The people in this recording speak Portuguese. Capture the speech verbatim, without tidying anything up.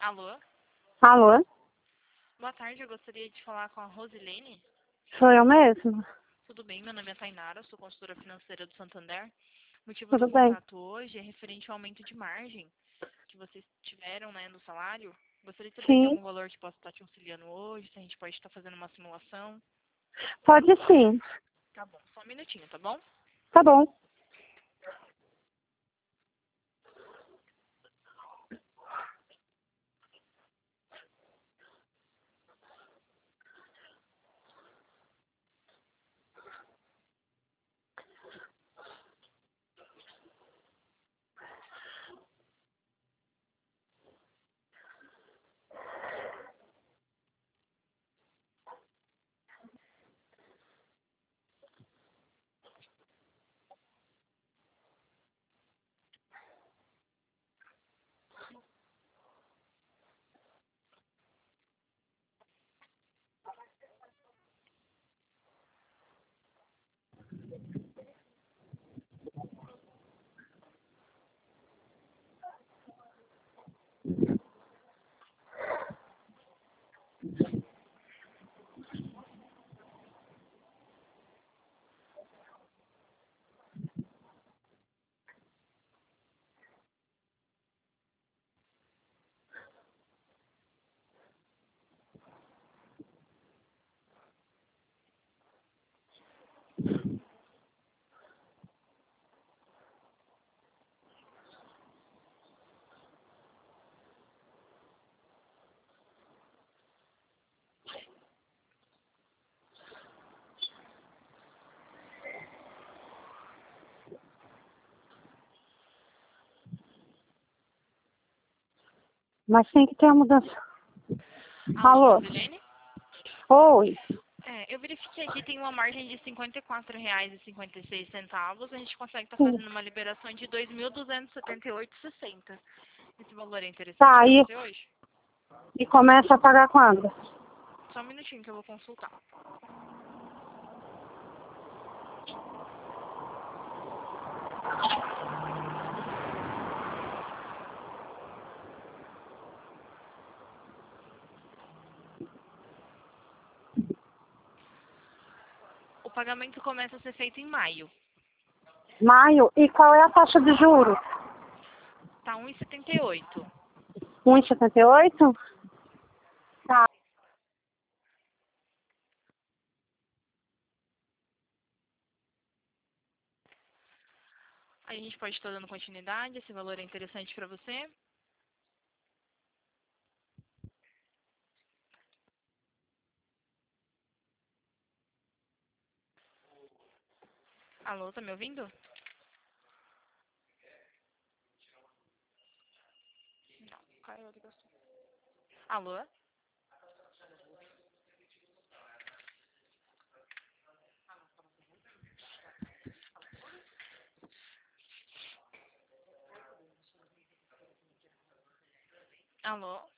Alô? Alô? Boa tarde, eu gostaria de falar com a Rosilene. Sou eu mesmo? Tudo bem, meu nome é Tainara, sou consultora financeira do Santander. O motivo do Tudo bem? contato hoje é referente ao aumento de margem que vocês tiveram, né, no salário. Gostaria de saber se tem Sim, algum valor que possa estar te auxiliando hoje, se a gente pode estar fazendo uma simulação. pode sim. Tá bom, só um minutinho, tá bom? Tá bom. Mas tem que ter a mudança. Alô, Alô? Rosilene? Oi. É, eu verifiquei aqui, tem uma margem de cinquenta e quatro reais e cinquenta e seis centavos. A gente consegue estar Sim. fazendo uma liberação de dois mil duzentos e setenta e oito reais e sessenta centavos. Esse valor é interessante Tá, para e, você hoje? e começa a pagar quando? Só um minutinho que eu vou consultar. O pagamento começa a ser feito em maio. Maio. E qual é a taxa de juros? Tá um e setenta e oito. um e setenta e oito? Tá. Aí a gente pode estar dando continuidade. Esse valor é interessante para você? Alô, tá me ouvindo? Não, caiu a ligação. Alô? Alô?